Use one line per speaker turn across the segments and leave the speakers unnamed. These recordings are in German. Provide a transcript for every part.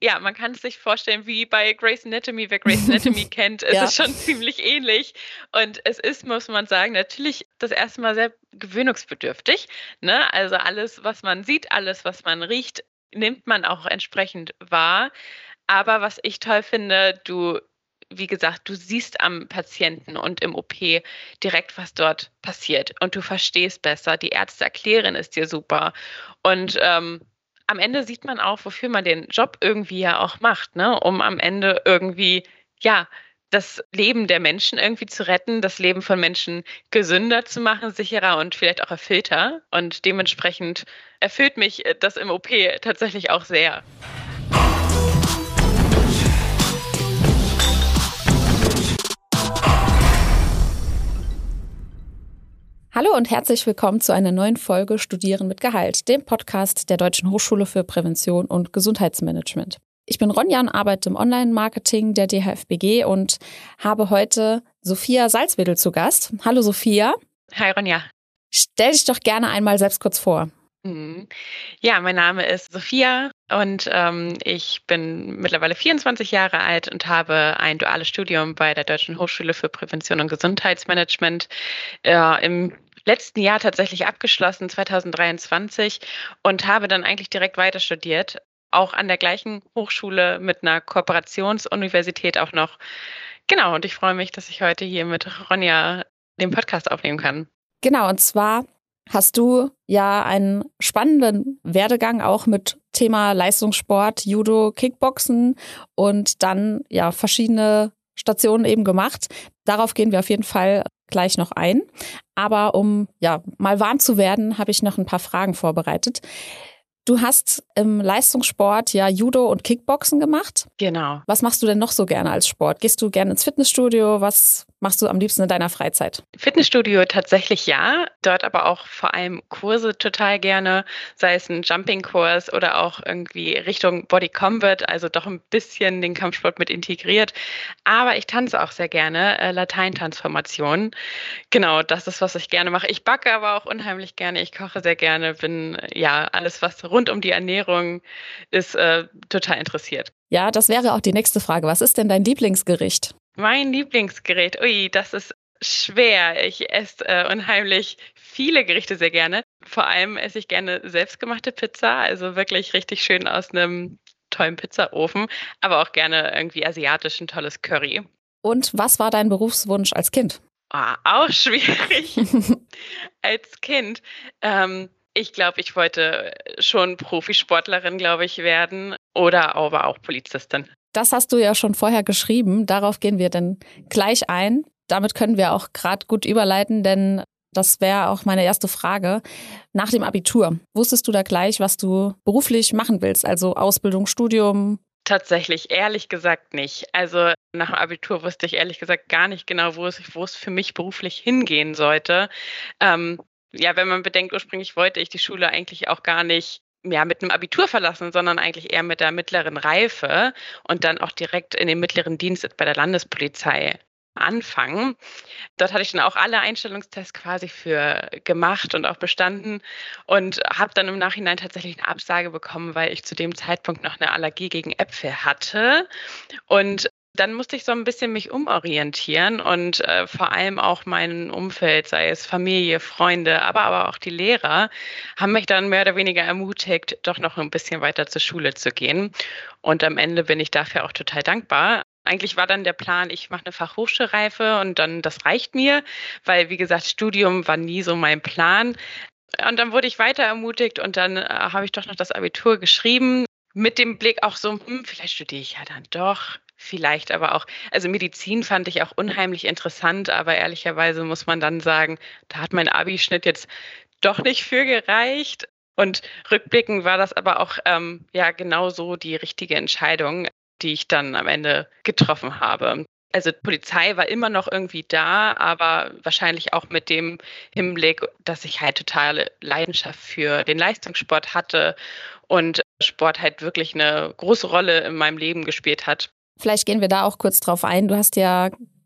ja, man kann es sich vorstellen wie bei Grey's Anatomy. Wer Grey's Anatomy kennt, ist
Ja.
es schon ziemlich ähnlich. Und es ist, muss man sagen, natürlich das erste Mal sehr gewöhnungsbedürftig. Ne? Also alles, was man sieht, alles, was man riecht, nimmt man auch entsprechend wahr. Aber was ich toll finde, wie gesagt, du siehst am Patienten und im OP direkt, was dort passiert. Und du verstehst besser. Die Ärzte erklären es dir super. Und am Ende sieht man auch, wofür man den Job irgendwie ja auch macht, ne? Um am Ende irgendwie, ja, das Leben der Menschen irgendwie zu retten, das Leben von Menschen gesünder zu machen, sicherer und vielleicht auch erfüllter. Und dementsprechend erfüllt mich das im OP tatsächlich auch sehr.
Hallo und herzlich willkommen zu einer neuen Folge Studieren mit Gehalt, dem Podcast der Deutschen Hochschule für Prävention und Gesundheitsmanagement. Ich bin Ronja und arbeite im Online-Marketing der DHFBG und habe heute Sophia Salzwedel zu Gast. Hallo Sophia.
Hi Ronja.
Stell dich doch gerne einmal selbst kurz vor.
Ja, mein Name ist Sophia und ich bin mittlerweile 24 Jahre alt und habe ein duales Studium bei der Deutschen Hochschule für Prävention und Gesundheitsmanagement im letzten Jahr tatsächlich abgeschlossen, 2023, und habe dann eigentlich direkt weiter studiert, auch an der gleichen Hochschule mit einer Kooperationsuniversität auch noch. Genau, und ich freue mich, dass ich heute hier mit Ronja den Podcast aufnehmen kann.
Genau, und zwar hast du ja einen spannenden Werdegang auch mit Thema Leistungssport, Judo, Kickboxen und dann ja verschiedene Stationen eben gemacht. Darauf gehen wir auf jeden Fall gleich noch ein. Aber um ja mal warm zu werden, habe ich noch ein paar Fragen vorbereitet. Du hast im Leistungssport ja Judo und Kickboxen gemacht.
Genau.
Was machst du denn noch so gerne als Sport? Gehst du gerne ins Fitnessstudio? Was machst du am liebsten in deiner Freizeit?
Fitnessstudio tatsächlich ja, dort aber auch vor allem Kurse total gerne, sei es ein Jumping-Kurs oder auch irgendwie Richtung Body Combat, also doch ein bisschen den Kampfsport mit integriert. Aber ich tanze auch sehr gerne, Lateintransformationen. Genau, das ist, was ich gerne mache. Ich backe aber auch unheimlich gerne, ich koche sehr gerne, bin ja alles, was rund um die Ernährung ist, total interessiert.
Ja, das wäre auch die nächste Frage. Was ist denn dein Lieblingsgericht?
Mein Lieblingsgerät, ui, das ist schwer. Ich esse unheimlich viele Gerichte sehr gerne. Vor allem esse ich gerne selbstgemachte Pizza, also wirklich richtig schön aus einem tollen Pizzaofen, aber auch gerne irgendwie asiatisch ein tolles Curry.
Und was war dein Berufswunsch als Kind?
Auch schwierig als Kind. Ich glaube, ich wollte schon Profisportlerin, glaube ich, werden oder aber auch Polizistin.
Das hast du ja schon vorher geschrieben. Darauf gehen wir dann gleich ein. Damit können wir auch gerade gut überleiten, denn das wäre auch meine erste Frage. Nach dem Abitur, wusstest du da gleich, was du beruflich machen willst? Also Ausbildung, Studium?
Tatsächlich, ehrlich gesagt nicht. Also nach dem Abitur wusste ich ehrlich gesagt gar nicht genau, wo es für mich beruflich hingehen sollte. Ja, wenn man bedenkt, ursprünglich wollte ich die Schule eigentlich auch gar nicht mit einem Abitur verlassen, sondern eigentlich eher mit der mittleren Reife und dann auch direkt in den mittleren Dienst bei der Landespolizei anfangen. Dort hatte ich dann auch alle Einstellungstests quasi für gemacht und auch bestanden und habe dann im Nachhinein tatsächlich eine Absage bekommen, weil ich zu dem Zeitpunkt noch eine Allergie gegen Äpfel hatte. Und dann musste ich so ein bisschen mich umorientieren und vor allem auch mein Umfeld, sei es Familie, Freunde, aber auch die Lehrer, haben mich dann mehr oder weniger ermutigt, doch noch ein bisschen weiter zur Schule zu gehen. Und am Ende bin ich dafür auch total dankbar. Eigentlich war dann der Plan, ich mache eine Fachhochschulreife und dann das reicht mir, weil wie gesagt, Studium war nie so mein Plan. Und dann wurde ich weiter ermutigt und dann habe ich doch noch das Abitur geschrieben mit dem Blick auch so, vielleicht studiere ich ja dann doch. Vielleicht aber auch, also Medizin fand ich auch unheimlich interessant, aber ehrlicherweise muss man dann sagen, da hat mein Abi-Schnitt jetzt doch nicht für gereicht. Und rückblickend war das aber auch ja genau so die richtige Entscheidung, die ich dann am Ende getroffen habe. Also Polizei war immer noch irgendwie da, aber wahrscheinlich auch mit dem Hinblick, dass ich halt totale Leidenschaft für den Leistungssport hatte und Sport halt wirklich eine große Rolle in meinem Leben gespielt hat.
Vielleicht gehen wir da auch kurz drauf ein. Du hast ja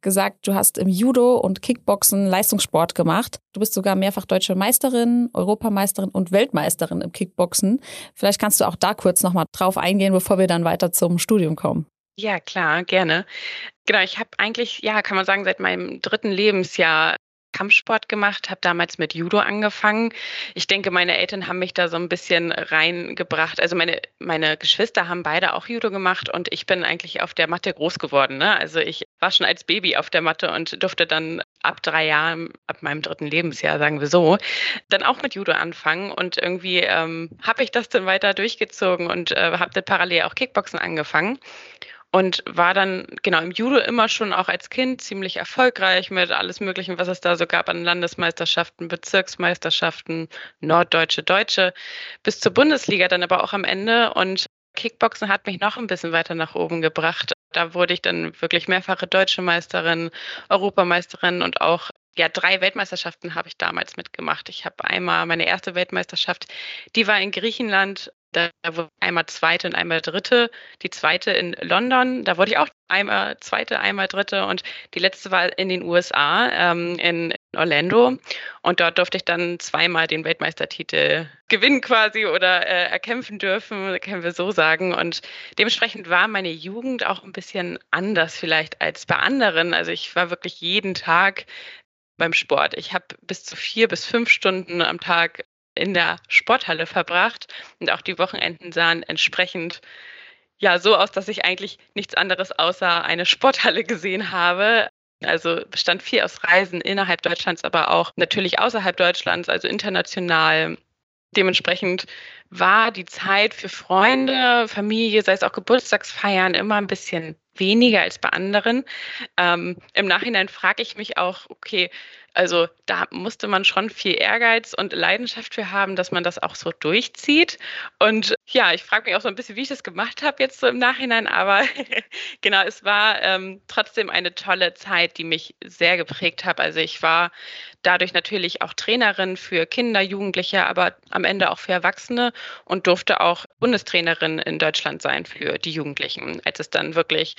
gesagt, du hast im Judo und Kickboxen Leistungssport gemacht. Du bist sogar mehrfach deutsche Meisterin, Europameisterin und Weltmeisterin im Kickboxen. Vielleicht kannst du auch da kurz nochmal drauf eingehen, bevor wir dann weiter zum Studium kommen.
Ja, klar, gerne. Genau, ich habe eigentlich, ja, kann man sagen, seit meinem 3. Lebensjahr Kampfsport gemacht, habe damals mit Judo angefangen. Ich denke, meine Eltern haben mich da so ein bisschen reingebracht. Also meine Geschwister haben beide auch Judo gemacht und ich bin eigentlich auf der Matte groß geworden, ne? Also ich war schon als Baby auf der Matte und durfte dann ab 3 Jahren, ab meinem 3. Lebensjahr, sagen wir so, dann auch mit Judo anfangen. Und irgendwie habe ich das dann weiter durchgezogen und habe dann parallel auch Kickboxen angefangen. Und war dann genau im Judo immer schon auch als Kind ziemlich erfolgreich mit alles Möglichen, was es da so gab an Landesmeisterschaften, Bezirksmeisterschaften, Norddeutsche, Deutsche, bis zur Bundesliga dann aber auch am Ende. Und Kickboxen hat mich noch ein bisschen weiter nach oben gebracht. Da wurde ich dann wirklich mehrfache Deutsche Meisterin, Europameisterin und auch 3 Weltmeisterschaften habe ich damals mitgemacht. Ich habe einmal meine erste Weltmeisterschaft, die war in Griechenland. Da wurde einmal Zweite und einmal Dritte. Die zweite in London, da wurde ich auch einmal Zweite, einmal Dritte. Und die letzte war in den USA, in Orlando. Und dort durfte ich dann zweimal den Weltmeistertitel gewinnen quasi oder erkämpfen dürfen, können wir so sagen. Und dementsprechend war meine Jugend auch ein bisschen anders vielleicht als bei anderen. Also ich war wirklich jeden Tag beim Sport. Ich habe bis zu 4 bis 5 Stunden am Tag in der Sporthalle verbracht und auch die Wochenenden sahen entsprechend so aus, dass ich eigentlich nichts anderes außer eine Sporthalle gesehen habe. Also bestand viel aus Reisen innerhalb Deutschlands, aber auch natürlich außerhalb Deutschlands, also international. Dementsprechend war die Zeit für Freunde, Familie, sei es auch Geburtstagsfeiern, immer ein bisschen weniger als bei anderen. Im Nachhinein frage ich mich auch, okay, also da musste man schon viel Ehrgeiz und Leidenschaft für haben, dass man das auch so durchzieht. Und ja, ich frage mich auch so ein bisschen, wie ich das gemacht habe jetzt so im Nachhinein. Aber genau, es war trotzdem eine tolle Zeit, die mich sehr geprägt hat. Also ich war dadurch natürlich auch Trainerin für Kinder, Jugendliche, aber am Ende auch für Erwachsene und durfte auch Bundestrainerin in Deutschland sein für die Jugendlichen, als es dann wirklich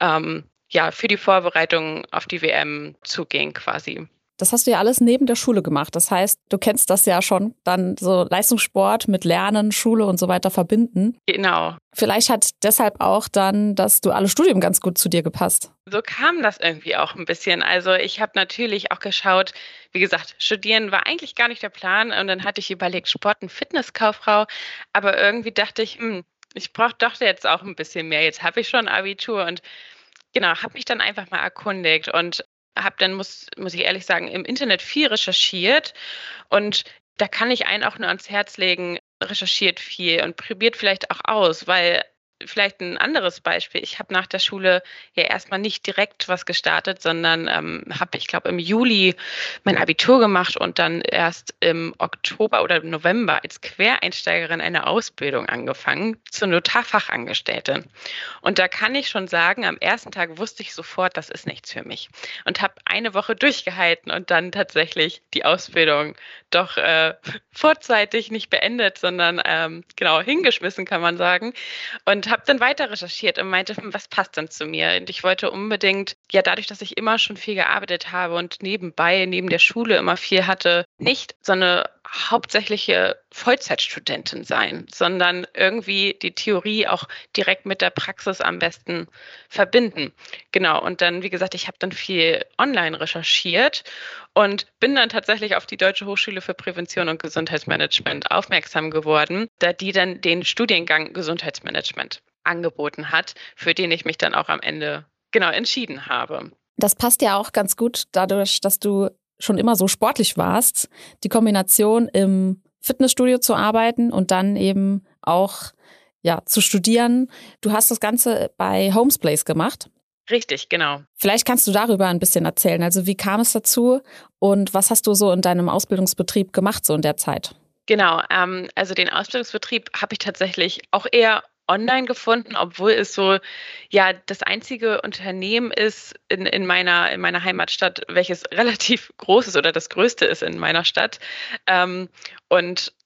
für die Vorbereitung auf die WM zuging quasi.
Das hast du ja alles neben der Schule gemacht. Das heißt, du kennst das ja schon, dann so Leistungssport mit Lernen, Schule und so weiter verbinden.
Genau.
Vielleicht hat deshalb auch dann das duale Studium ganz gut zu dir gepasst.
So kam das irgendwie auch ein bisschen. Also ich habe natürlich auch geschaut, wie gesagt, studieren war eigentlich gar nicht der Plan. Und dann hatte ich überlegt, Sport- und Fitnesskauffrau. Aber irgendwie dachte ich, ich brauche doch jetzt auch ein bisschen mehr. Jetzt habe ich schon Abitur und genau, habe mich dann einfach mal erkundigt und habe dann, muss ich ehrlich sagen, im Internet viel recherchiert und da kann ich einen auch nur ans Herz legen, recherchiert viel und probiert vielleicht auch aus, weil vielleicht ein anderes Beispiel. Ich habe nach der Schule ja erstmal nicht direkt was gestartet, sondern habe, ich glaube, im Juli mein Abitur gemacht und dann erst im Oktober oder im November als Quereinsteigerin eine Ausbildung angefangen zur Notarfachangestellte. Und da kann ich schon sagen, am ersten Tag wusste ich sofort, das ist nichts für mich. Und habe eine Woche durchgehalten und dann tatsächlich die Ausbildung doch vorzeitig nicht beendet, sondern hingeschmissen, kann man sagen. Und habe dann weiter recherchiert und meinte, was passt denn zu mir? Und ich wollte unbedingt, dadurch, dass ich immer schon viel gearbeitet habe und nebenbei, neben der Schule immer viel hatte, nicht so eine hauptsächliche Vollzeitstudentin sein, sondern irgendwie die Theorie auch direkt mit der Praxis am besten verbinden. Genau, und dann, wie gesagt, ich habe dann viel online recherchiert und bin dann tatsächlich auf die Deutsche Hochschule für Prävention und Gesundheitsmanagement aufmerksam geworden, da die dann den Studiengang Gesundheitsmanagement angeboten hat, für den ich mich dann auch am Ende entschieden habe.
Das passt ja auch ganz gut dadurch, dass du schon immer so sportlich warst, die Kombination im Fitnessstudio zu arbeiten und dann eben auch zu studieren. Du hast das Ganze bei Homes Place gemacht.
Richtig, genau.
Vielleicht kannst du darüber ein bisschen erzählen. Also wie kam es dazu und was hast du so in deinem Ausbildungsbetrieb gemacht so in der Zeit?
Genau, also den Ausbildungsbetrieb habe ich tatsächlich auch eher online gefunden, obwohl es so das einzige Unternehmen ist in meiner Heimatstadt, welches relativ groß ist oder das größte ist in meiner Stadt. Und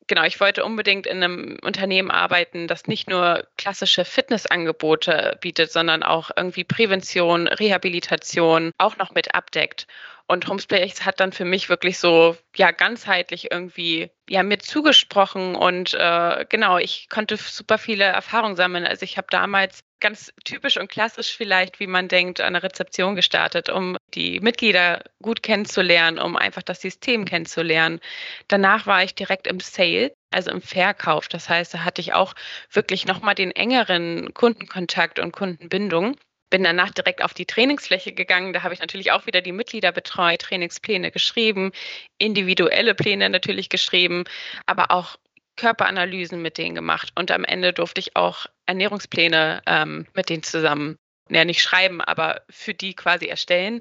genau, ich wollte unbedingt in einem Unternehmen arbeiten, das nicht nur klassische Fitnessangebote bietet, sondern auch irgendwie Prävention, Rehabilitation auch noch mit abdeckt. Und Homespace hat dann für mich wirklich so, ja, ganzheitlich irgendwie, ja, mir zugesprochen und genau, ich konnte super viele Erfahrungen sammeln. Also ich habe damals ganz typisch und klassisch vielleicht, wie man denkt, an der Rezeption gestartet, um die Mitglieder gut kennenzulernen, um einfach das System kennenzulernen. Danach war ich direkt im Sale, also im Verkauf. Das heißt, da hatte ich auch wirklich nochmal den engeren Kundenkontakt und Kundenbindung. Bin danach direkt auf die Trainingsfläche gegangen. Da habe ich natürlich auch wieder die Mitglieder betreut, Trainingspläne geschrieben, individuelle Pläne natürlich geschrieben, aber auch Körperanalysen mit denen gemacht. Und am Ende durfte ich auch Ernährungspläne mit denen zusammen, ja nicht schreiben, aber für die quasi erstellen.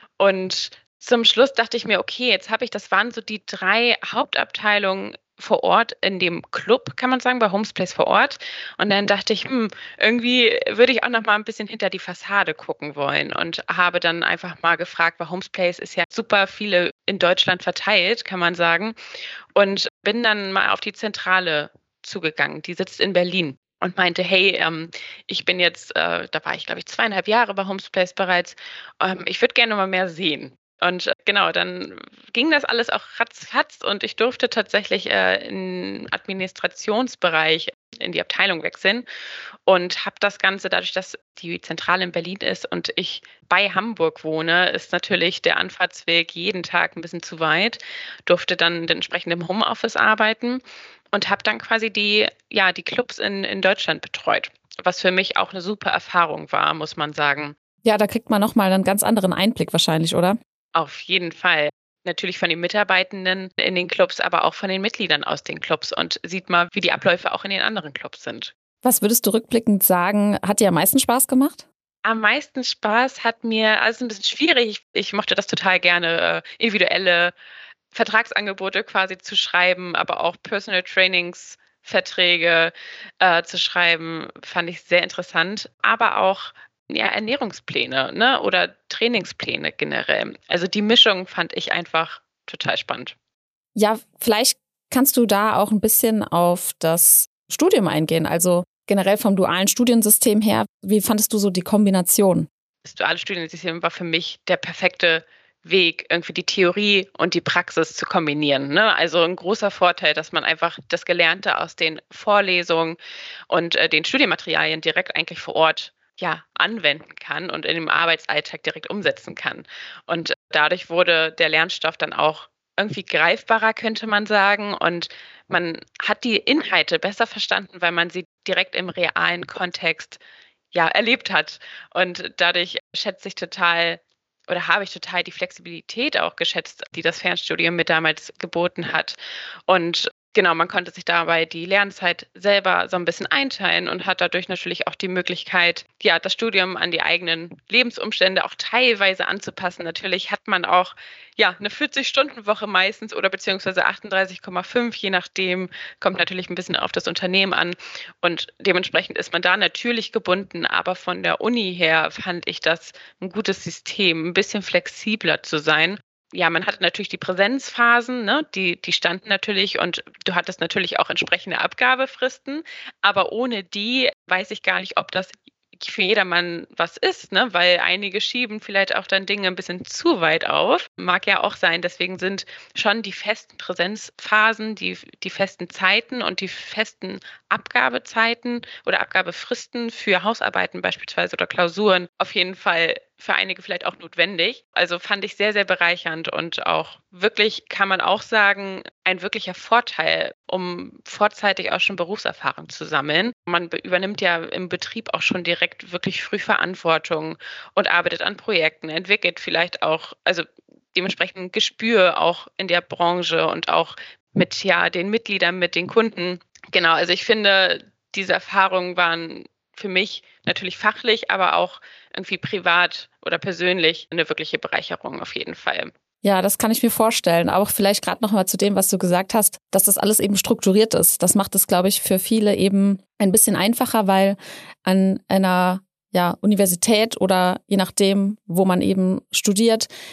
Und zum Schluss dachte ich mir, okay, jetzt habe ich, das waren so die 3 Hauptabteilungen vor Ort in dem Club, kann man sagen, bei Homespace vor Ort. Und dann dachte ich, irgendwie würde ich auch noch mal ein bisschen hinter die Fassade gucken wollen und habe dann einfach mal gefragt, weil Homespace ist ja super viele in Deutschland verteilt, kann man sagen. Und bin dann mal auf die Zentrale zugegangen. Die sitzt in Berlin. Und meinte, hey, ich bin jetzt, da war ich, glaube ich, 2,5 Jahre bei Homespace bereits. Ich würde gerne mal mehr sehen. Und genau, dann ging das alles auch ratzfatz und ich durfte tatsächlich im Administrationsbereich in die Abteilung wechseln und habe das Ganze, dadurch, dass die Zentrale in Berlin ist und ich bei Hamburg wohne, ist natürlich der Anfahrtsweg jeden Tag ein bisschen zu weit, durfte dann entsprechend im Homeoffice arbeiten und habe dann quasi die Clubs in Deutschland betreut, was für mich auch eine super Erfahrung war, muss man sagen.
Ja, da kriegt man nochmal einen ganz anderen Einblick wahrscheinlich, oder?
Auf jeden Fall. Natürlich von den Mitarbeitenden in den Clubs, aber auch von den Mitgliedern aus den Clubs und sieht mal, wie die Abläufe auch in den anderen Clubs sind.
Was würdest du rückblickend sagen, hat dir am meisten Spaß gemacht?
Am meisten Spaß hat mir, also ein bisschen schwierig, ich mochte das total gerne, individuelle Vertragsangebote quasi zu schreiben, aber auch Personal Trainings Verträge zu schreiben, fand ich sehr interessant, aber auch ja, Ernährungspläne, ne, oder Trainingspläne generell. Also die Mischung fand ich einfach total spannend.
Ja, vielleicht kannst du da auch ein bisschen auf das Studium eingehen, also generell vom dualen Studiensystem her. Wie fandest du so die Kombination?
Das duale Studiensystem war für mich der perfekte Weg, irgendwie die Theorie und die Praxis zu kombinieren. Ne? Also ein großer Vorteil, dass man einfach das Gelernte aus den Vorlesungen und den Studienmaterialien direkt eigentlich vor Ort ja, anwenden kann und in dem Arbeitsalltag direkt umsetzen kann. Und dadurch wurde der Lernstoff dann auch irgendwie greifbarer, könnte man sagen. Und man hat die Inhalte besser verstanden, weil man sie direkt im realen Kontext ja, erlebt hat. Und dadurch schätze ich total oder habe ich total die Flexibilität auch geschätzt, die das Fernstudium mir damals geboten hat. Und genau, man konnte sich dabei die Lernzeit selber so ein bisschen einteilen und hat dadurch natürlich auch die Möglichkeit, ja, das Studium an die eigenen Lebensumstände auch teilweise anzupassen. Natürlich hat man auch ja eine 40-Stunden-Woche meistens oder beziehungsweise 38,5, je nachdem, kommt natürlich ein bisschen auf das Unternehmen an. Und dementsprechend ist man da natürlich gebunden. Aber von der Uni her fand ich das ein gutes System, ein bisschen flexibler zu sein. Ja, man hatte natürlich die Präsenzphasen, ne? Die standen natürlich und du hattest natürlich auch entsprechende Abgabefristen, aber ohne die weiß ich gar nicht, ob das für jedermann was ist, ne? Weil einige schieben vielleicht auch dann Dinge ein bisschen zu weit auf. Mag ja auch sein. Deswegen sind schon die festen Präsenzphasen, die festen Zeiten und die festen Abgabezeiten oder Abgabefristen für Hausarbeiten beispielsweise oder Klausuren auf jeden Fall für einige vielleicht auch notwendig. Also fand ich sehr, sehr bereichernd und auch wirklich, kann man auch sagen, ein wirklicher Vorteil, um vorzeitig auch schon Berufserfahrung zu sammeln. Man übernimmt ja im Betrieb auch schon direkt wirklich früh Verantwortung und arbeitet an Projekten, entwickelt vielleicht auch, also dementsprechend ein Gespür auch in der Branche und auch mit ja den Mitgliedern, mit den Kunden. Genau, also ich finde, diese Erfahrungen waren für mich natürlich fachlich, aber auch irgendwie privat oder persönlich eine wirkliche Bereicherung auf jeden Fall.
Ja, das kann ich mir vorstellen. Auch vielleicht gerade noch mal zu dem, was du gesagt hast, dass das alles eben strukturiert ist. Das macht es, glaube ich, für viele eben ein bisschen einfacher, weil an einer Universität oder je nachdem, wo man eben studiert,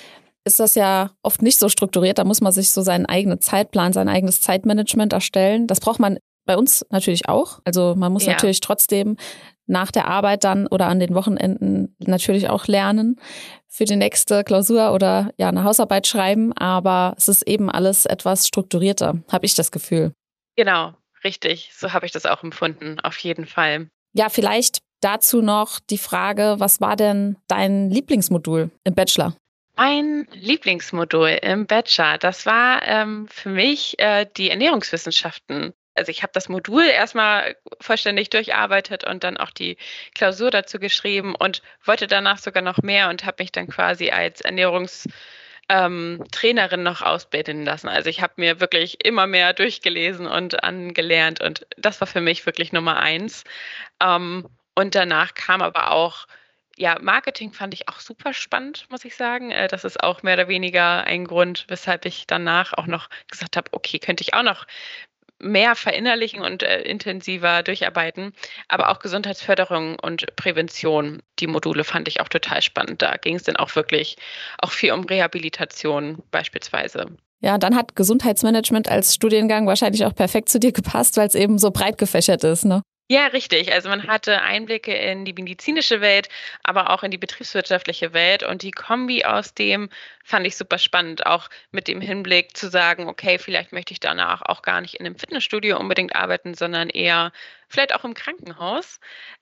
ist das ja oft nicht so strukturiert. Da muss man sich so seinen eigenen Zeitplan, sein eigenes Zeitmanagement erstellen. Das braucht man bei uns natürlich auch. Also man muss natürlich trotzdem nach der Arbeit dann oder an den Wochenenden natürlich auch lernen für die nächste Klausur oder ja eine Hausarbeit schreiben. Aber es ist eben alles etwas strukturierter, habe ich das Gefühl.
Genau, richtig. So habe ich das auch empfunden, auf jeden Fall.
Ja, vielleicht dazu noch die Frage, was war denn dein Lieblingsmodul im Bachelor?
Mein Lieblingsmodul im Bachelor, das war für mich die Ernährungswissenschaften. Also ich habe das Modul erstmal vollständig durcharbeitet und dann auch die Klausur dazu geschrieben und wollte danach sogar noch mehr und habe mich dann quasi als Trainerin noch ausbilden lassen. Also ich habe mir wirklich immer mehr durchgelesen und angelernt und das war für mich wirklich Nummer 1. Und danach kam aber auch, ja, Marketing fand ich auch super spannend, muss ich sagen. Das ist auch mehr oder weniger ein Grund, weshalb ich danach auch noch gesagt habe, okay, könnte ich auch noch mehr verinnerlichen und intensiver durcharbeiten. Aber auch Gesundheitsförderung und Prävention, die Module fand ich auch total spannend. Da ging es dann auch wirklich auch viel um Rehabilitation beispielsweise.
Ja, dann hat Gesundheitsmanagement als Studiengang wahrscheinlich auch perfekt zu dir gepasst, weil es eben so breit gefächert ist, ne?
Ja, richtig. Also man hatte Einblicke in die medizinische Welt, aber auch in die betriebswirtschaftliche Welt. Und die Kombi aus dem fand ich super spannend, auch mit dem Hinblick zu sagen, okay, vielleicht möchte ich danach auch gar nicht in einem Fitnessstudio unbedingt arbeiten, sondern eher vielleicht auch im Krankenhaus.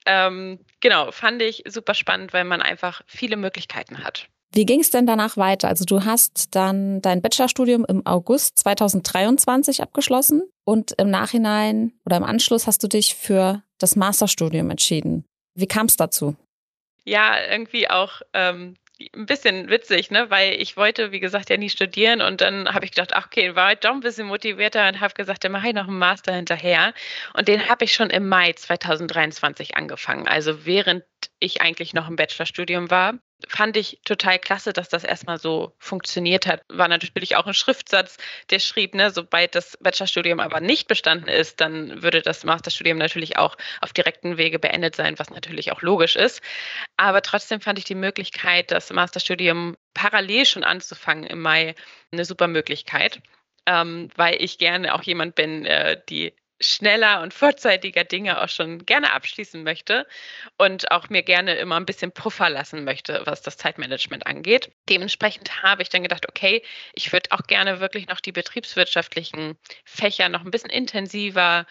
Genau, fand ich super spannend, weil man einfach viele Möglichkeiten hat.
Wie ging es denn danach weiter? Also du hast dann dein Bachelorstudium im August 2023 abgeschlossen und im Nachhinein oder im Anschluss hast du dich für das Masterstudium entschieden. Wie kam es dazu?
Ja, irgendwie auch ein bisschen witzig, ne? Weil ich wollte, wie gesagt, ja nie studieren und dann habe ich gedacht, ach okay, war halt doch ein bisschen motivierter und habe gesagt, dann mache ich noch einen Master hinterher. Und den habe ich schon im Mai 2023 angefangen, also während ich eigentlich noch im Bachelorstudium war. Fand ich total klasse, dass das erstmal so funktioniert hat. War natürlich auch ein Schriftsatz, der schrieb, ne, sobald das Bachelorstudium aber nicht bestanden ist, dann würde das Masterstudium natürlich auch auf direkten Wege beendet sein, was natürlich auch logisch ist. Aber trotzdem fand ich die Möglichkeit, das Masterstudium parallel schon anzufangen im Mai, eine super Möglichkeit, weil ich gerne auch jemand bin, die schneller und vorzeitiger Dinge auch schon gerne abschließen möchte und auch mir gerne immer ein bisschen Puffer lassen möchte, was das Zeitmanagement angeht. Dementsprechend habe ich dann gedacht, okay, ich würde auch gerne wirklich noch die betriebswirtschaftlichen Fächer noch ein bisschen intensiver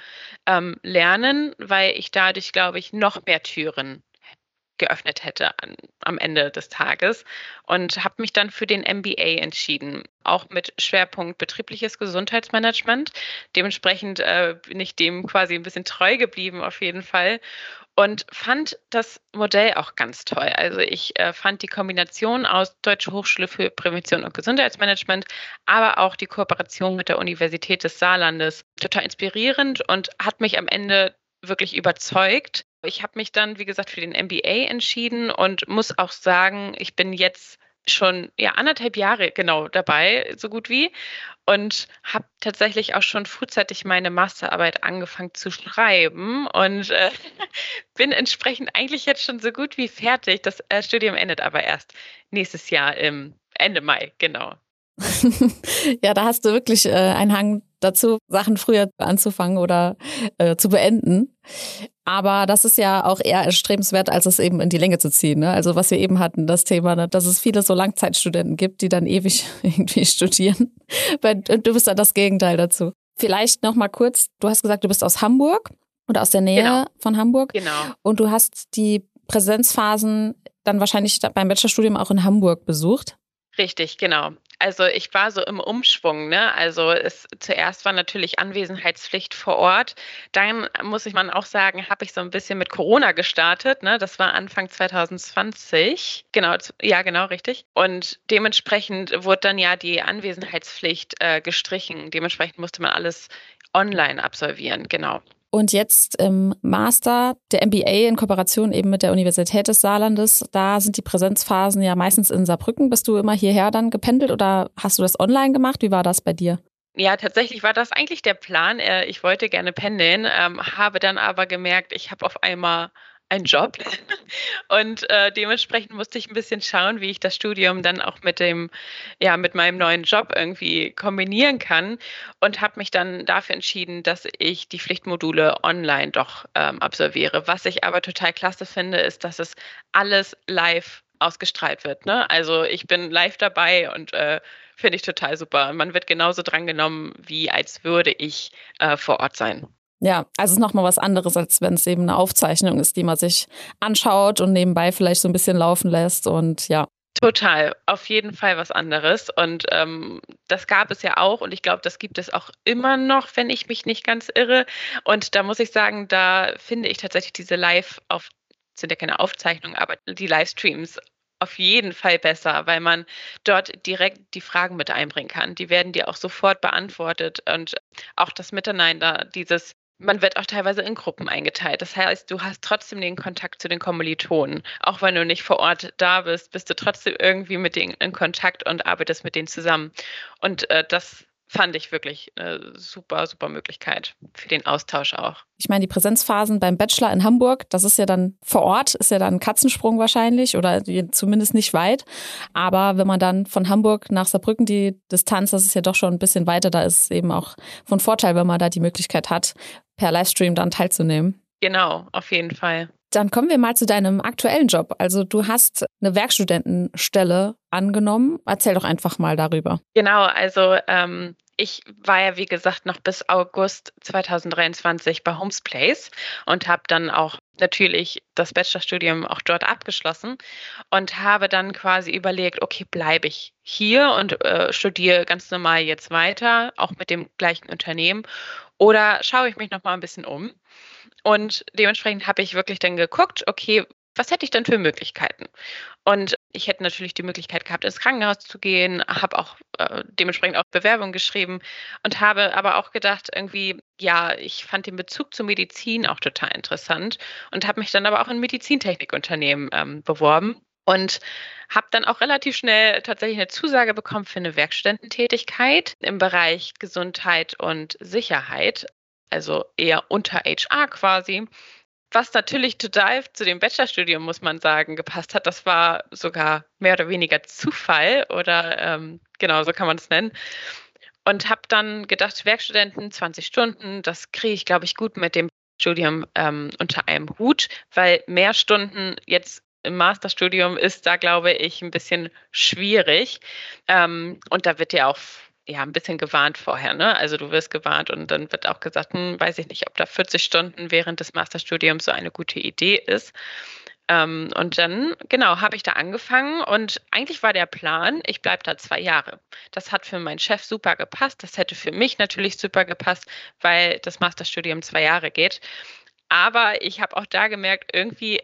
lernen, weil ich dadurch, glaube ich, noch mehr Türen geöffnet hätte am Ende des Tages und habe mich dann für den MBA entschieden, auch mit Schwerpunkt betriebliches Gesundheitsmanagement. Dementsprechend bin ich dem quasi ein bisschen treu geblieben auf jeden Fall und fand das Modell auch ganz toll. Also ich fand die Kombination aus Deutsche Hochschule für Prävention und Gesundheitsmanagement, aber auch die Kooperation mit der Universität des Saarlandes total inspirierend und hat mich am Ende wirklich überzeugt. Ich habe mich dann, wie gesagt, für den MBA entschieden und muss auch sagen, ich bin jetzt schon 1,5 Jahre genau dabei, so gut wie, und habe tatsächlich auch schon frühzeitig meine Masterarbeit angefangen zu schreiben und bin entsprechend eigentlich jetzt schon so gut wie fertig. Das Studium endet aber erst nächstes Jahr im Ende Mai, genau.
Ja, da hast du wirklich einen Hang dazu, Sachen früher anzufangen oder zu beenden. Aber das ist ja auch eher erstrebenswert, als es eben in die Länge zu ziehen. Ne? Also was wir eben hatten, das Thema, ne? Dass es viele so Langzeitstudenten gibt, die dann ewig irgendwie studieren. Du bist dann das Gegenteil dazu. Vielleicht noch mal kurz, du hast gesagt, du bist aus Hamburg oder aus der Nähe von Hamburg.
Genau.
Und du hast die Präsenzphasen dann wahrscheinlich beim Bachelorstudium auch in Hamburg besucht.
Richtig, genau. Also ich war so im Umschwung, ne? Also zuerst war natürlich Anwesenheitspflicht vor Ort. Dann muss ich man auch sagen, habe ich so ein bisschen mit Corona gestartet, ne? Das war Anfang 2020. Genau, ja, genau, richtig. Und dementsprechend wurde dann ja die Anwesenheitspflicht gestrichen. Dementsprechend musste man alles online absolvieren, genau.
Und jetzt im Master, der MBA in Kooperation eben mit der Universität des Saarlandes, da sind die Präsenzphasen ja meistens in Saarbrücken. Bist du immer hierher dann gependelt oder hast du das online gemacht? Wie war das bei dir?
Ja, tatsächlich war das eigentlich der Plan. Ich wollte gerne pendeln, habe dann aber gemerkt, ich habe auf einmal ein Job. Und dementsprechend musste ich ein bisschen schauen, wie ich das Studium dann auch mit meinem neuen Job irgendwie kombinieren kann und habe mich dann dafür entschieden, dass ich die Pflichtmodule online doch absolviere. Was ich aber total klasse finde, ist, dass es alles live ausgestrahlt wird. Ne? Also ich bin live dabei und finde ich total super. Man wird genauso drangenommen, wie als würde ich vor Ort sein.
Ja, also es ist nochmal was anderes, als wenn es eben eine Aufzeichnung ist, die man sich anschaut und nebenbei vielleicht so ein bisschen laufen lässt und ja.
Total, auf jeden Fall was anderes. Und das gab es ja auch und ich glaube, das gibt es auch immer noch, wenn ich mich nicht ganz irre. Und da muss ich sagen, da finde ich tatsächlich diese sind ja keine Aufzeichnungen, aber die Livestreams auf jeden Fall besser, weil man dort direkt die Fragen mit einbringen kann. Die werden dir auch sofort beantwortet und auch das Miteinander, man wird auch teilweise in Gruppen eingeteilt. Das heißt, du hast trotzdem den Kontakt zu den Kommilitonen. Auch wenn du nicht vor Ort da bist, bist du trotzdem irgendwie mit denen in Kontakt und arbeitest mit denen zusammen. Und das fand ich wirklich eine super, super Möglichkeit für den Austausch auch.
Ich meine, die Präsenzphasen beim Bachelor in Hamburg, das ist ja dann vor Ort, ist ja dann ein Katzensprung wahrscheinlich oder zumindest nicht weit. Aber wenn man dann von Hamburg nach Saarbrücken die Distanz, das ist ja doch schon ein bisschen weiter, da ist es eben auch von Vorteil, wenn man da die Möglichkeit hat, per Livestream dann teilzunehmen.
Genau, auf jeden Fall.
Dann kommen wir mal zu deinem aktuellen Job. Also du hast eine Werkstudentenstelle angenommen. Erzähl doch einfach mal darüber.
Genau, also ich war ja, wie gesagt, noch bis August 2023 bei Homes Place und habe dann auch natürlich das Bachelorstudium auch dort abgeschlossen und habe dann quasi überlegt, okay, bleibe ich hier und studiere ganz normal jetzt weiter, auch mit dem gleichen Unternehmen, oder schaue ich mich noch mal ein bisschen um? Und dementsprechend habe ich wirklich dann geguckt, okay, was hätte ich denn für Möglichkeiten? Und ich hätte natürlich die Möglichkeit gehabt, ins Krankenhaus zu gehen, habe auch dementsprechend auch Bewerbungen geschrieben und habe aber auch gedacht, irgendwie, ja, ich fand den Bezug zur Medizin auch total interessant und habe mich dann aber auch in Medizintechnikunternehmen beworben. Und habe dann auch relativ schnell tatsächlich eine Zusage bekommen für eine Werkstudententätigkeit im Bereich Gesundheit und Sicherheit, also eher unter HR quasi. Was natürlich total zu dem Bachelorstudium, muss man sagen, gepasst hat. Das war sogar mehr oder weniger Zufall oder genau, so kann man es nennen. Und habe dann gedacht, Werkstudenten, 20 Stunden, das kriege ich, glaube ich, gut mit dem Studium unter einem Hut, weil mehr Stunden jetzt im Masterstudium ist da, glaube ich, ein bisschen schwierig. Und da wird ja auch ein bisschen gewarnt vorher, ne? Also du wirst gewarnt und dann wird auch gesagt, weiß ich nicht, ob da 40 Stunden während des Masterstudiums so eine gute Idee ist. Und dann, genau, habe ich da angefangen und eigentlich war der Plan, ich bleibe da 2 Jahre. Das hat für meinen Chef super gepasst. Das hätte für mich natürlich super gepasst, weil das Masterstudium 2 Jahre geht. Aber ich habe auch da gemerkt, irgendwie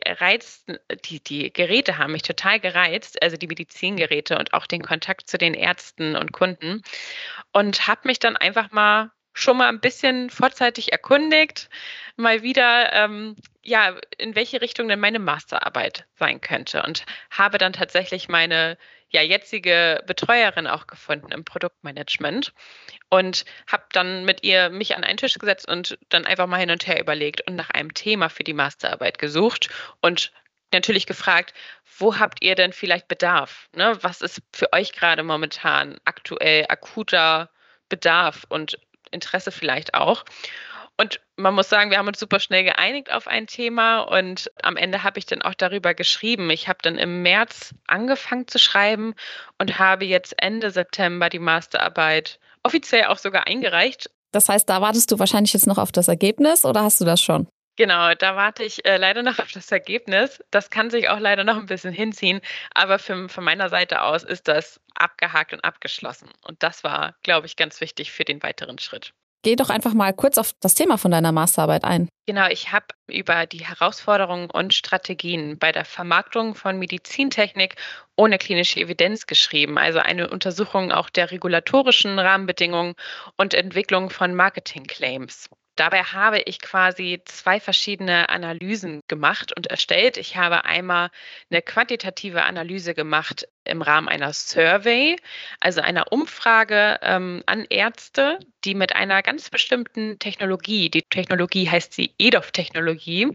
die Geräte haben mich total gereizt, also die Medizingeräte und auch den Kontakt zu den Ärzten und Kunden. Und habe mich dann einfach mal schon mal ein bisschen vorzeitig erkundigt, mal wieder, in welche Richtung denn meine Masterarbeit sein könnte. Und habe dann tatsächlich meine jetzige Betreuerin auch gefunden im Produktmanagement und habe dann mit ihr mich an einen Tisch gesetzt und dann einfach mal hin und her überlegt und nach einem Thema für die Masterarbeit gesucht und natürlich gefragt, wo habt ihr denn vielleicht Bedarf? Ne? Was ist für euch gerade momentan aktuell akuter Bedarf und Interesse vielleicht auch? Und man muss sagen, wir haben uns super schnell geeinigt auf ein Thema und am Ende habe ich dann auch darüber geschrieben. Ich habe dann im März angefangen zu schreiben und habe jetzt Ende September die Masterarbeit offiziell auch sogar eingereicht.
Das heißt, da wartest du wahrscheinlich jetzt noch auf das Ergebnis oder hast du das schon?
Genau, da warte ich leider noch auf das Ergebnis. Das kann sich auch leider noch ein bisschen hinziehen, aber von meiner Seite aus ist das abgehakt und abgeschlossen. Und das war, glaube ich, ganz wichtig für den weiteren Schritt.
Geh doch einfach mal kurz auf das Thema von deiner Masterarbeit ein.
Genau, ich habe über die Herausforderungen und Strategien bei der Vermarktung von Medizintechnik ohne klinische Evidenz geschrieben, also eine Untersuchung auch der regulatorischen Rahmenbedingungen und Entwicklung von Marketing-Claims. dabei habe ich quasi 2 verschiedene Analysen gemacht und erstellt. Ich habe einmal eine quantitative Analyse gemacht im Rahmen einer Survey, also einer Umfrage an Ärzte, die mit einer ganz bestimmten Technologie, die Technologie heißt die EDOF-Technologie,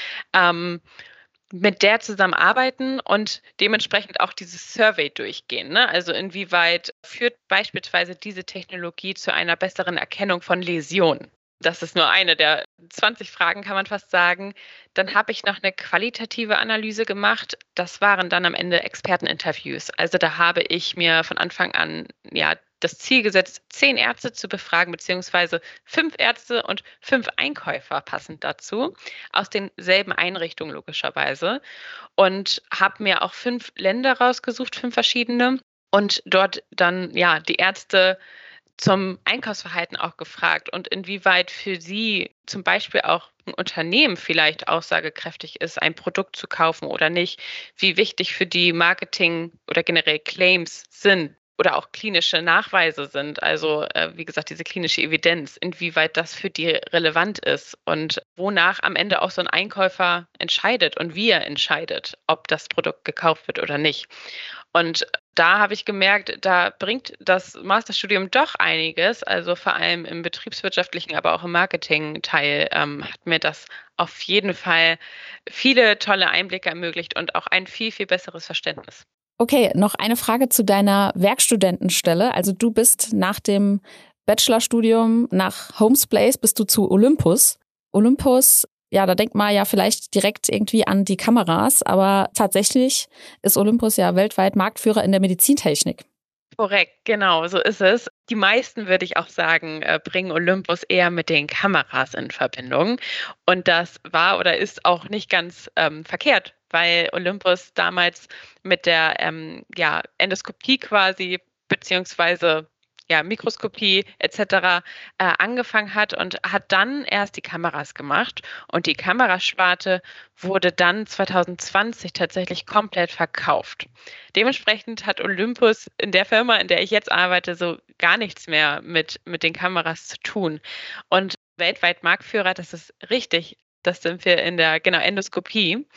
ähm, mit der zusammenarbeiten und dementsprechend auch dieses Survey durchgehen. Ne? Also inwieweit führt beispielsweise diese Technologie zu einer besseren Erkennung von Läsionen? Das ist nur eine der 20 Fragen, kann man fast sagen. Dann habe ich noch eine qualitative Analyse gemacht. Das waren dann am Ende Experteninterviews. Also da habe ich mir von Anfang an ja das Ziel gesetzt, 10 Ärzte zu befragen, beziehungsweise 5 Ärzte und 5 Einkäufer passend dazu, aus denselben Einrichtungen logischerweise. Und habe mir auch 5 Länder rausgesucht, 5 verschiedene. Und dort dann ja die Ärzte zum Einkaufsverhalten auch gefragt und inwieweit für Sie zum Beispiel auch ein Unternehmen vielleicht aussagekräftig ist, ein Produkt zu kaufen oder nicht, wie wichtig für die Marketing oder generell Claims sind oder auch klinische Nachweise sind. Also wie gesagt, diese klinische Evidenz, inwieweit das für die relevant ist und wonach am Ende auch so ein Einkäufer entscheidet und wie er entscheidet, ob das Produkt gekauft wird oder nicht. Und da habe ich gemerkt, da bringt das Masterstudium doch einiges. Also vor allem im betriebswirtschaftlichen, aber auch im Marketing-Teil hat mir das auf jeden Fall viele tolle Einblicke ermöglicht und auch ein viel, viel besseres Verständnis.
Okay, noch eine Frage zu deiner Werkstudentenstelle. Also du bist nach dem Bachelorstudium nach Holmes Place bist du zu Olympus. Olympus, ja, da denkt man ja vielleicht direkt irgendwie an die Kameras, aber tatsächlich ist Olympus ja weltweit Marktführer in der Medizintechnik.
Korrekt, genau, so ist es. Die meisten, würde ich auch sagen, bringen Olympus eher mit den Kameras in Verbindung. Und das war oder ist auch nicht ganz verkehrt, weil Olympus damals mit der ja, Endoskopie quasi, beziehungsweise ja, Mikroskopie etc. Angefangen hat und hat dann erst die Kameras gemacht. Und die Kamerasparte wurde dann 2020 tatsächlich komplett verkauft. Dementsprechend hat Olympus in der Firma, in der ich jetzt arbeite, so gar nichts mehr mit den Kameras zu tun. Und weltweit Marktführer, das ist richtig. Das sind wir in der genau Endoskopie.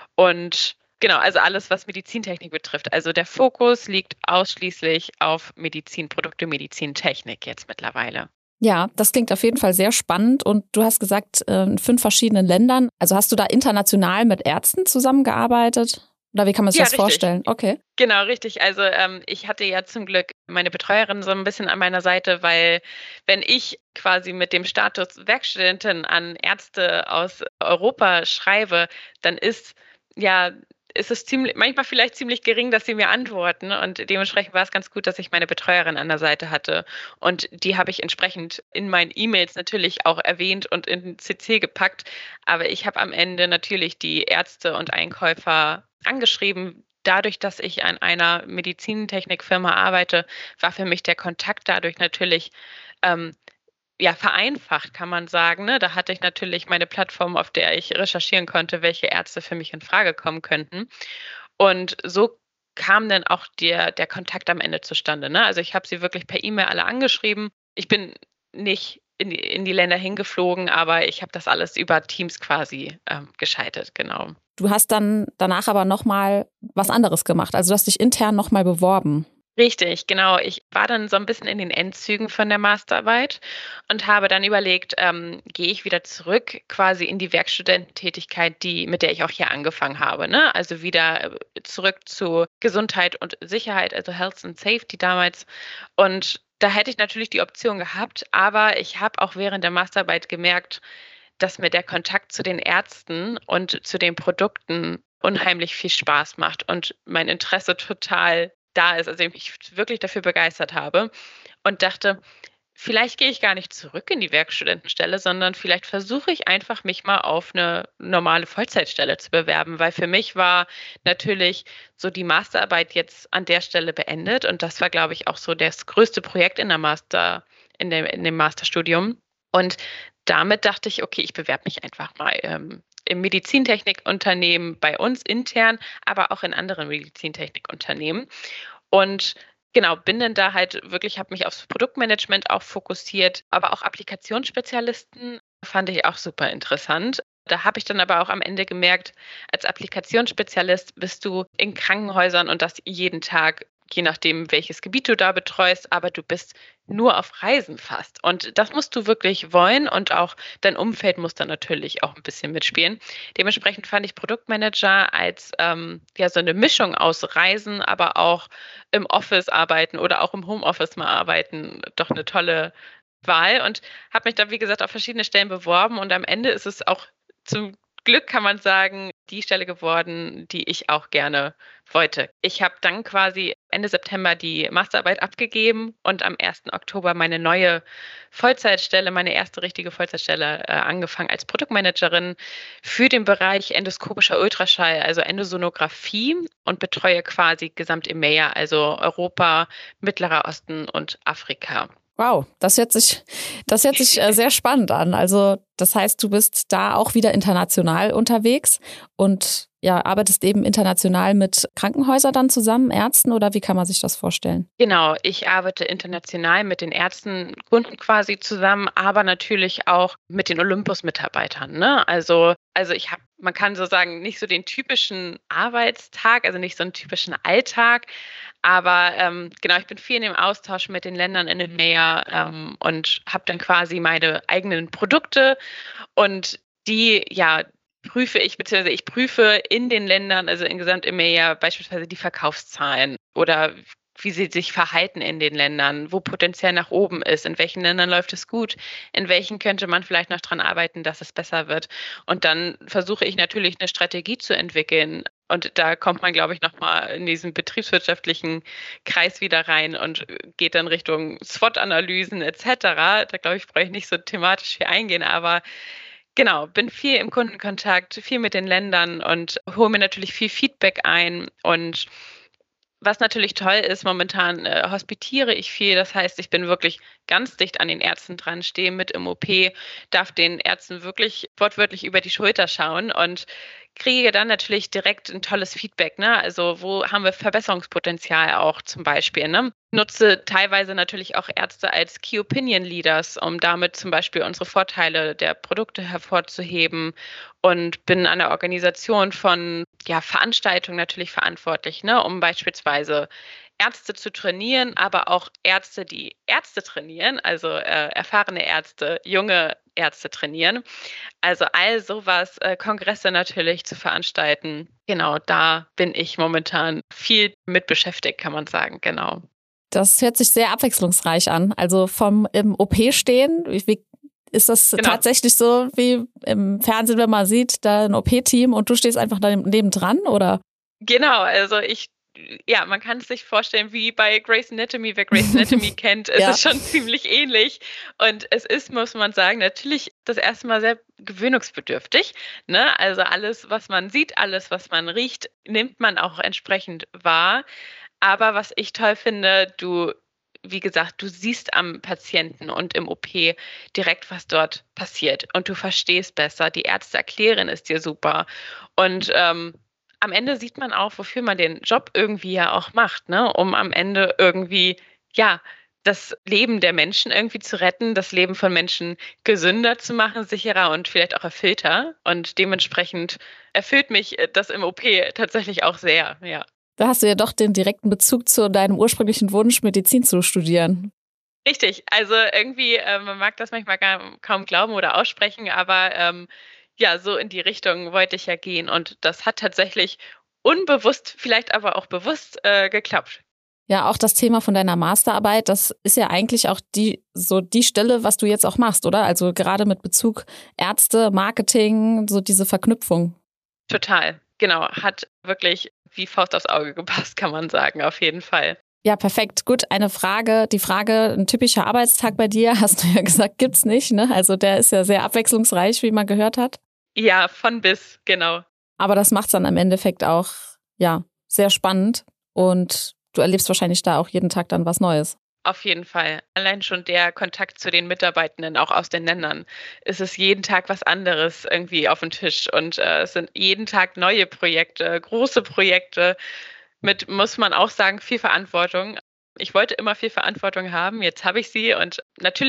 Und genau, also alles, was Medizintechnik betrifft. Also der Fokus liegt ausschließlich auf Medizinprodukte, Medizintechnik jetzt mittlerweile.
Ja, das klingt auf jeden Fall sehr spannend. Und du hast gesagt, in 5 verschiedenen Ländern. Also hast du da international mit Ärzten zusammengearbeitet? Oder wie kann man sich
Ja,
das
richtig.
vorstellen? Okay.
Genau, richtig. Also ich hatte ja zum Glück meine Betreuerin so ein bisschen an meiner Seite, weil wenn ich quasi mit dem Status Werkstudentin an Ärzte aus Europa schreibe, dann ist es ziemlich, manchmal vielleicht ziemlich gering, dass sie mir antworten. Und dementsprechend war es ganz gut, dass ich meine Betreuerin an der Seite hatte. Und die habe ich entsprechend in meinen E-Mails natürlich auch erwähnt und in CC gepackt. Aber ich habe am Ende natürlich die Ärzte und Einkäufer angeschrieben. Dadurch, dass ich an einer Medizintechnikfirma arbeite, war für mich der Kontakt dadurch natürlich ähm, ja, vereinfacht, kann man sagen. Ne? Da hatte ich natürlich meine Plattform, auf der ich recherchieren konnte, welche Ärzte für mich in Frage kommen könnten. Und so kam dann auch der Kontakt am Ende zustande. Ne? Also ich habe sie wirklich per E-Mail alle angeschrieben. Ich bin nicht in die Länder hingeflogen, aber ich habe das alles über Teams quasi geschaltet, genau.
Du hast dann danach aber nochmal was anderes gemacht. Also du hast dich intern nochmal beworben.
Richtig, genau. Ich war dann so ein bisschen in den Endzügen von der Masterarbeit und habe dann überlegt, gehe ich wieder zurück quasi in die Werkstudententätigkeit, mit der ich auch hier angefangen habe, ne? Also wieder zurück zu Gesundheit und Sicherheit, also Health and Safety damals. Und da hätte ich natürlich die Option gehabt, aber ich habe auch während der Masterarbeit gemerkt, dass mir der Kontakt zu den Ärzten und zu den Produkten unheimlich viel Spaß macht und mein Interesse total da ist, also ich mich wirklich dafür begeistert habe und dachte, vielleicht gehe ich gar nicht zurück in die Werkstudentenstelle, sondern vielleicht versuche ich einfach, mich mal auf eine normale Vollzeitstelle zu bewerben, weil für mich war natürlich so die Masterarbeit jetzt an der Stelle beendet und das war, glaube ich, auch so das größte Projekt in dem Masterstudium. Und damit dachte ich, okay, ich bewerbe mich einfach mal im Medizintechnikunternehmen bei uns intern, aber auch in anderen Medizintechnikunternehmen. Und genau, bin dann da halt wirklich, habe mich aufs Produktmanagement auch fokussiert, aber auch Applikationsspezialisten Fand ich auch super interessant. Da habe ich dann aber auch am Ende gemerkt, als Applikationsspezialist bist du in Krankenhäusern und das jeden Tag, je nachdem, welches Gebiet du da betreust, aber du bist nur auf Reisen fast. Und das musst du wirklich wollen und auch dein Umfeld muss dann natürlich auch ein bisschen mitspielen. Dementsprechend fand ich Produktmanager als ja so eine Mischung aus Reisen, aber auch im Office arbeiten oder auch im Homeoffice mal arbeiten, doch eine tolle Wahl und habe mich dann, wie gesagt, auf verschiedene Stellen beworben und am Ende ist es auch zum Glück, kann man sagen, die Stelle geworden, die ich auch gerne wollte. Ich habe dann quasi Ende September die Masterarbeit abgegeben und am 1. Oktober meine neue Vollzeitstelle, meine erste richtige Vollzeitstelle angefangen als Produktmanagerin für den Bereich endoskopischer Ultraschall, also Endosonographie und betreue quasi gesamt EMEA, also Europa, Mittlerer Osten und Afrika.
Wow, das hört sich sehr spannend an. Also das heißt, du bist da auch wieder international unterwegs und ja, arbeitest eben international mit Krankenhäusern dann zusammen, Ärzten oder wie kann man sich das vorstellen?
Genau, ich arbeite international mit den Ärzten, Kunden quasi zusammen, aber natürlich auch mit den Olympus-Mitarbeitern. Ne? Also man kann so sagen, nicht so den typischen Arbeitstag, also nicht so einen typischen Alltag, aber genau, ich bin viel in dem Austausch mit den Ländern in den Meer und habe dann quasi meine eigenen Produkte und die, ja, prüfe ich, beziehungsweise ich prüfe in den Ländern, also in Gesamt-EMEA beispielsweise die Verkaufszahlen oder wie sie sich verhalten in den Ländern, wo Potenzial nach oben ist, in welchen Ländern läuft es gut, in welchen könnte man vielleicht noch dran arbeiten, dass es besser wird. Und dann versuche ich natürlich eine Strategie zu entwickeln. Und da kommt man, glaube ich, nochmal in diesen betriebswirtschaftlichen Kreis wieder rein und geht dann Richtung SWOT-Analysen etc. Da, glaube ich, brauche ich nicht so thematisch viel eingehen, aber genau, bin viel im Kundenkontakt, viel mit den Ländern und hole mir natürlich viel Feedback ein. Und was natürlich toll ist, momentan hospitiere ich viel. Das heißt, ich bin wirklich ganz dicht an den Ärzten dran, stehe mit im OP, darf den Ärzten wirklich wortwörtlich über die Schulter schauen und kriege dann natürlich direkt ein tolles Feedback. Ne? Also wo haben wir Verbesserungspotenzial auch zum Beispiel. Ne? Nutze teilweise natürlich auch Ärzte als Key Opinion Leaders, um damit zum Beispiel unsere Vorteile der Produkte hervorzuheben und bin an der Organisation von ja, Veranstaltungen natürlich verantwortlich, ne? Um beispielsweise Ärzte zu trainieren, aber auch Ärzte, die Ärzte trainieren, also erfahrene Ärzte, junge Ärzte trainieren. Also all sowas, Kongresse natürlich zu veranstalten. Genau, da bin ich momentan viel mit beschäftigt, kann man sagen, genau.
Das hört sich sehr abwechslungsreich an. Also vom im OP stehen, wie ist das
Genau.
tatsächlich so wie im Fernsehen, wenn man sieht, da ein OP-Team und du stehst einfach da nebendran, oder?
Genau, also man kann es sich vorstellen wie bei Grey's Anatomy. Wer Grey's Anatomy kennt, ist
Ja.
es schon ziemlich ähnlich. Und es ist, muss man sagen, natürlich das erste Mal sehr gewöhnungsbedürftig. Ne? Also alles, was man sieht, alles, was man riecht, nimmt man auch entsprechend wahr. Aber was ich toll finde, wie gesagt, du siehst am Patienten und im OP direkt, was dort passiert. Und du verstehst besser. Die Ärzte erklären es dir super. Und am Ende sieht man auch, wofür man den Job irgendwie ja auch macht, ne? Um am Ende irgendwie, ja, das Leben der Menschen irgendwie zu retten, das Leben von Menschen gesünder zu machen, sicherer und vielleicht auch erfüllter. Und dementsprechend erfüllt mich das im OP tatsächlich auch sehr, ja.
Da hast du ja doch den direkten Bezug zu deinem ursprünglichen Wunsch, Medizin zu studieren.
Richtig, also irgendwie, man mag das manchmal kaum glauben oder aussprechen, aber ja, so in die Richtung wollte ich ja gehen und das hat tatsächlich unbewusst, vielleicht aber auch bewusst geklappt.
Ja, auch das Thema von deiner Masterarbeit, das ist ja eigentlich auch die Stelle, was du jetzt auch machst, oder? Also gerade mit Bezug Ärzte, Marketing, so diese Verknüpfung.
Total, genau, hat wirklich wie Faust aufs Auge gepasst, kann man sagen, auf jeden Fall.
Ja, perfekt. Gut, die Frage, ein typischer Arbeitstag bei dir, hast du ja gesagt, gibt's nicht, ne? Also der ist ja sehr abwechslungsreich, wie man gehört hat.
Ja, von bis, genau.
Aber das macht's dann im Endeffekt auch, ja, sehr spannend und du erlebst wahrscheinlich da auch jeden Tag dann was Neues.
Auf jeden Fall. Allein schon der Kontakt zu den Mitarbeitenden, auch aus den Ländern, ist es jeden Tag was anderes irgendwie auf dem Tisch. Und es sind jeden Tag neue Projekte, große Projekte mit, muss man auch sagen, viel Verantwortung. Ich wollte immer viel Verantwortung haben, jetzt habe ich sie und natürlich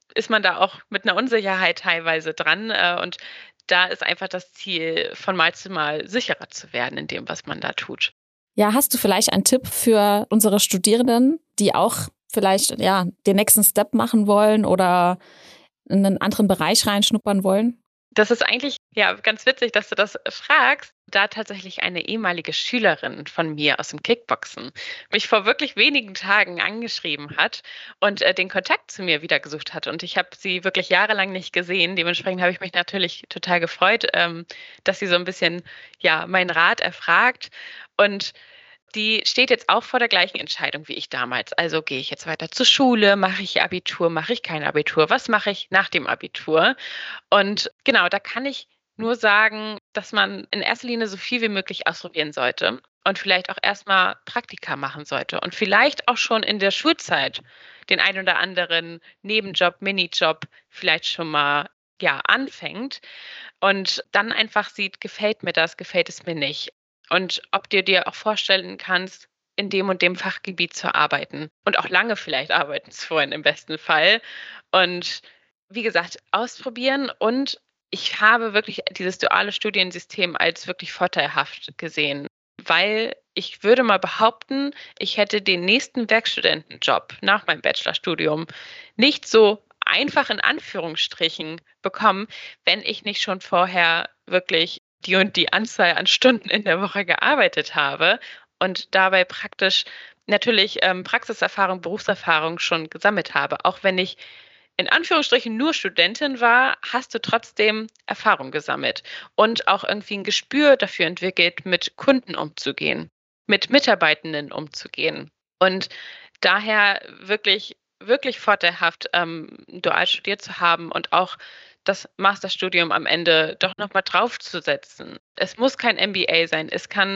ist man da auch mit einer Unsicherheit teilweise dran. Und da ist einfach das Ziel, von Mal zu Mal sicherer zu werden in dem, was man da tut.
Ja, hast du vielleicht einen Tipp für unsere Studierenden, die auch vielleicht den nächsten Step machen wollen oder in einen anderen Bereich reinschnuppern wollen?
Das ist eigentlich ganz witzig, dass du das fragst, da tatsächlich eine ehemalige Schülerin von mir aus dem Kickboxen mich vor wirklich wenigen Tagen angeschrieben hat und den Kontakt zu mir wieder gesucht hat. Und ich habe sie wirklich jahrelang nicht gesehen. Dementsprechend habe ich mich natürlich total gefreut, dass sie so ein bisschen meinen Rat erfragt. Und die steht jetzt auch vor der gleichen Entscheidung wie ich damals. Also gehe ich jetzt weiter zur Schule, mache ich Abitur, mache ich kein Abitur, was mache ich nach dem Abitur? Und genau, da kann ich nur sagen, dass man in erster Linie so viel wie möglich ausprobieren sollte und vielleicht auch erstmal Praktika machen sollte und vielleicht auch schon in der Schulzeit den ein oder anderen Nebenjob, Minijob vielleicht schon mal anfängt und dann einfach sieht, gefällt mir das, gefällt es mir nicht. Und ob du dir auch vorstellen kannst, in dem und dem Fachgebiet zu arbeiten und auch lange vielleicht arbeiten zu wollen im besten Fall. Und wie gesagt, ausprobieren. Und ich habe wirklich dieses duale Studiensystem als wirklich vorteilhaft gesehen, weil ich würde mal behaupten, ich hätte den nächsten Werkstudentenjob nach meinem Bachelorstudium nicht so einfach in Anführungsstrichen bekommen, wenn ich nicht schon vorher wirklich die und die Anzahl an Stunden in der Woche gearbeitet habe und dabei praktisch natürlich Praxiserfahrung, Berufserfahrung schon gesammelt habe. Auch wenn ich in Anführungsstrichen nur Studentin war, hast du trotzdem Erfahrung gesammelt und auch irgendwie ein Gespür dafür entwickelt, mit Kunden umzugehen, mit Mitarbeitenden umzugehen. Und daher wirklich, wirklich vorteilhaft, dual studiert zu haben und auch das Masterstudium am Ende doch nochmal draufzusetzen. Es muss kein MBA sein.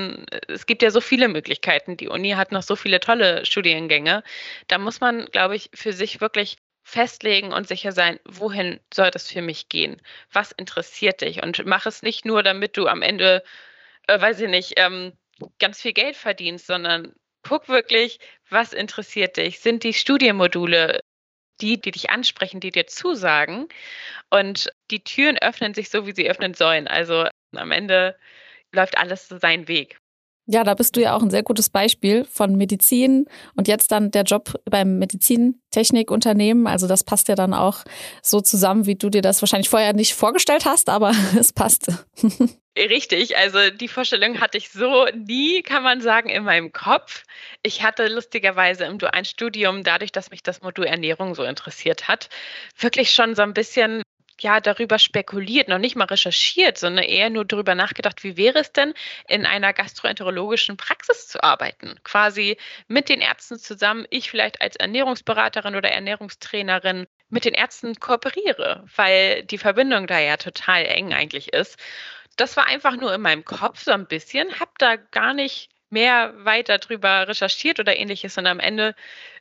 Es gibt ja so viele Möglichkeiten. Die Uni hat noch so viele tolle Studiengänge. Da muss man, glaube ich, für sich wirklich festlegen und sicher sein, wohin soll das für mich gehen? Was interessiert dich? Und mach es nicht nur, damit du am Ende, weiß ich nicht, ganz viel Geld verdienst, sondern guck wirklich, was interessiert dich? Sind die Studienmodule die dich ansprechen, die dir zusagen? Und die Türen öffnen sich so, wie sie öffnen sollen. Also am Ende läuft alles so seinen Weg.
Ja, da bist du ja auch ein sehr gutes Beispiel von Medizin und jetzt dann der Job beim Medizintechnikunternehmen. Also das passt ja dann auch so zusammen, wie du dir das wahrscheinlich vorher nicht vorgestellt hast, aber es passt.
Richtig, also die Vorstellung hatte ich so nie, kann man sagen, in meinem Kopf. Ich hatte lustigerweise im dualen Studium, dadurch, dass mich das Modul Ernährung so interessiert hat, wirklich schon so ein bisschen darüber spekuliert, noch nicht mal recherchiert, sondern eher nur darüber nachgedacht, wie wäre es denn, in einer gastroenterologischen Praxis zu arbeiten? Quasi mit den Ärzten zusammen, ich vielleicht als Ernährungsberaterin oder Ernährungstrainerin mit den Ärzten kooperiere, weil die Verbindung da ja total eng eigentlich ist. Das war einfach nur in meinem Kopf so ein bisschen, habe da gar nicht mehr weiter drüber recherchiert oder Ähnliches und am Ende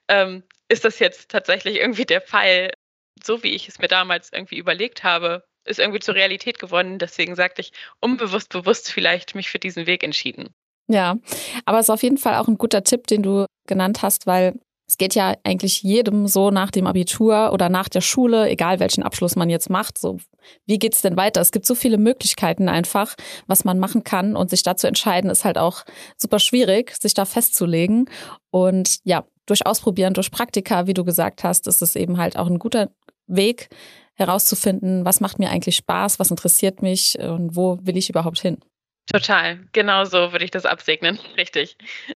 ist das jetzt tatsächlich irgendwie der Fall, so wie ich es mir damals irgendwie überlegt habe, ist irgendwie zur Realität geworden. Deswegen sagte ich unbewusst, bewusst vielleicht mich für diesen Weg entschieden.
Ja, aber es ist auf jeden Fall auch ein guter Tipp, den du genannt hast, weil es geht ja eigentlich jedem so nach dem Abitur oder nach der Schule, egal welchen Abschluss man jetzt macht, so wie geht's denn weiter? Es gibt so viele Möglichkeiten einfach, was man machen kann und sich da zu entscheiden, ist halt auch super schwierig, sich da festzulegen und ja, durch Ausprobieren, durch Praktika, wie du gesagt hast, ist es eben halt auch ein guter Weg herauszufinden, was macht mir eigentlich Spaß, was interessiert mich und wo will ich überhaupt hin.
Total, genau so würde ich das absegnen, richtig.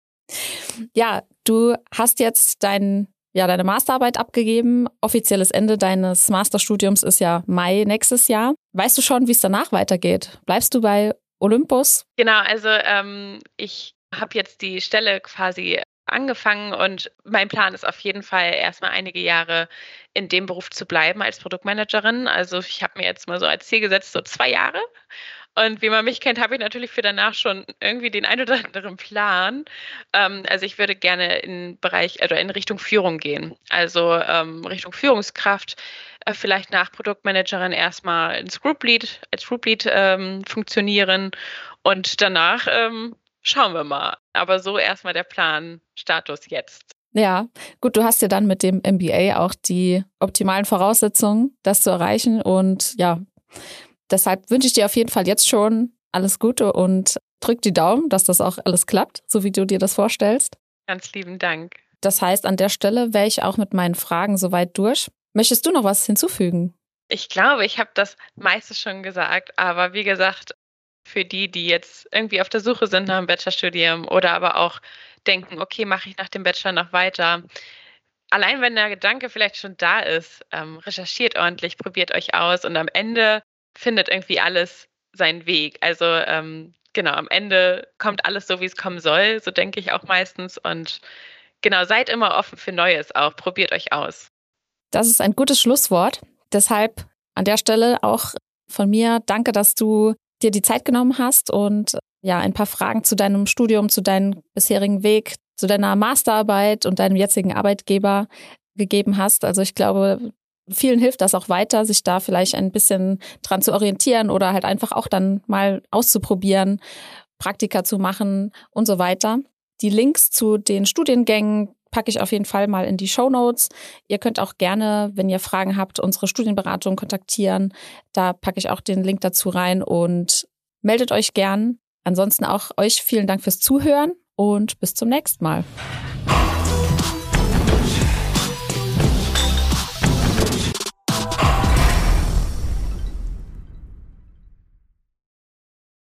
Ja, du hast jetzt deine Masterarbeit abgegeben. Offizielles Ende deines Masterstudiums ist ja Mai nächstes Jahr. Weißt du schon, wie es danach weitergeht? Bleibst du bei Olympus?
Genau, also ich habe jetzt die Stelle quasi angefangen und mein Plan ist auf jeden Fall erstmal einige Jahre in dem Beruf zu bleiben als Produktmanagerin. Also ich habe mir jetzt mal so als Ziel gesetzt, so 2 Jahre. Und wie man mich kennt, habe ich natürlich für danach schon irgendwie den ein oder anderen Plan. Also ich würde gerne in Bereich oder in Richtung Führung gehen. Also Richtung Führungskraft, vielleicht nach Produktmanagerin erstmal als Group Lead funktionieren und danach schauen wir mal. Aber so erstmal der Plan, Status jetzt.
Ja, gut, du hast ja dann mit dem MBA auch die optimalen Voraussetzungen, das zu erreichen. Und ja, deshalb wünsche ich dir auf jeden Fall jetzt schon alles Gute und drück die Daumen, dass das auch alles klappt, so wie du dir das vorstellst.
Ganz lieben Dank.
Das heißt, an der Stelle wäre ich auch mit meinen Fragen soweit durch. Möchtest du noch was hinzufügen?
Ich glaube, ich habe das meiste schon gesagt, aber wie gesagt, für die jetzt irgendwie auf der Suche sind nach dem Bachelorstudium oder aber auch denken, okay, mache ich nach dem Bachelor noch weiter. Allein wenn der Gedanke vielleicht schon da ist, recherchiert ordentlich, probiert euch aus und am Ende findet irgendwie alles seinen Weg. Also genau, am Ende kommt alles so, wie es kommen soll, so denke ich auch meistens. Und genau, seid immer offen für Neues auch, probiert euch aus.
Das ist ein gutes Schlusswort. Deshalb an der Stelle auch von mir danke, dass du dir die Zeit genommen hast und ja, ein paar Fragen zu deinem Studium, zu deinem bisherigen Weg, zu deiner Masterarbeit und deinem jetzigen Arbeitgeber gegeben hast. Also ich glaube, vielen hilft das auch weiter, sich da vielleicht ein bisschen dran zu orientieren oder halt einfach auch dann mal auszuprobieren, Praktika zu machen und so weiter. Die Links zu den Studiengängen packe ich auf jeden Fall mal in die Shownotes. Ihr könnt auch gerne, wenn ihr Fragen habt, unsere Studienberatung kontaktieren. Da packe ich auch den Link dazu rein und meldet euch gern. Ansonsten auch euch vielen Dank fürs Zuhören und bis zum nächsten Mal.